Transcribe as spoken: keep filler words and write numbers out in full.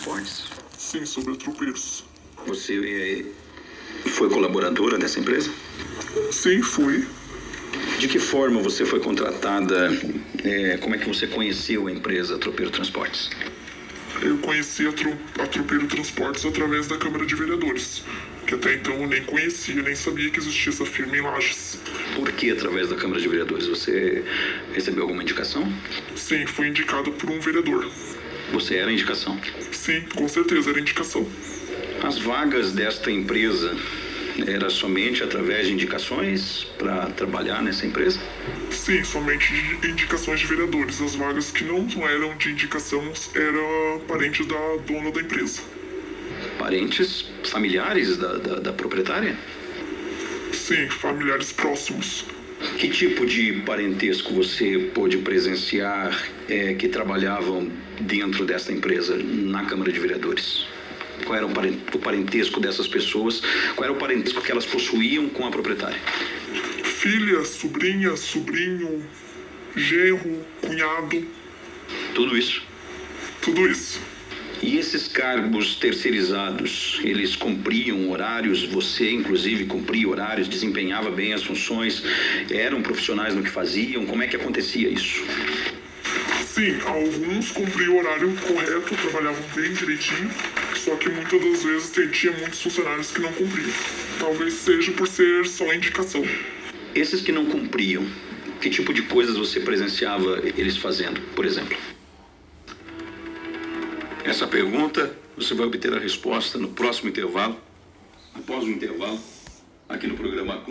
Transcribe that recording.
Transportes? Sim, sobre tropeiros. Você eh, foi colaboradora dessa empresa? Sim, fui. De que forma você foi contratada? Eh, como é que você conheceu a empresa Tropeiro Transportes? Eu conheci a, tro a Tropeiro Transportes através da Câmara de Vereadores, que até então eu nem conhecia, nem sabia que existia essa firma em Lages. Por que através da Câmara de Vereadores? Você recebeu alguma indicação? Sim, fui indicado por um vereador. Você era indicação? Sim, com certeza, era indicação. As vagas desta empresa era somente através de indicações para trabalhar nessa empresa? Sim, somente de indicações de vereadores. As vagas que não eram de indicação eram parentes da dona da empresa. Parentes familiares da, da, da proprietária? Sim, familiares próximos. Que tipo de parentesco você pôde presenciar é, que trabalhavam dentro desta empresa, na Câmara de Vereadores? Qual era o parentesco dessas pessoas? Qual era o parentesco que elas possuíam com a proprietária? Filha, sobrinha, sobrinho, genro, cunhado. Tudo isso? Tudo isso. E esses cargos terceirizados, eles cumpriam horários, você inclusive cumpria horários, desempenhava bem as funções, eram profissionais no que faziam, como é que acontecia isso? Sim, alguns cumpriam o horário correto, trabalhavam bem direitinho, só que muitas das vezes tinha muitos funcionários que não cumpriam. Talvez seja por ser só indicação. Esses que não cumpriam, que tipo de coisas você presenciava eles fazendo, por exemplo? Essa pergunta, você vai obter a resposta no próximo intervalo, após o intervalo, aqui no programa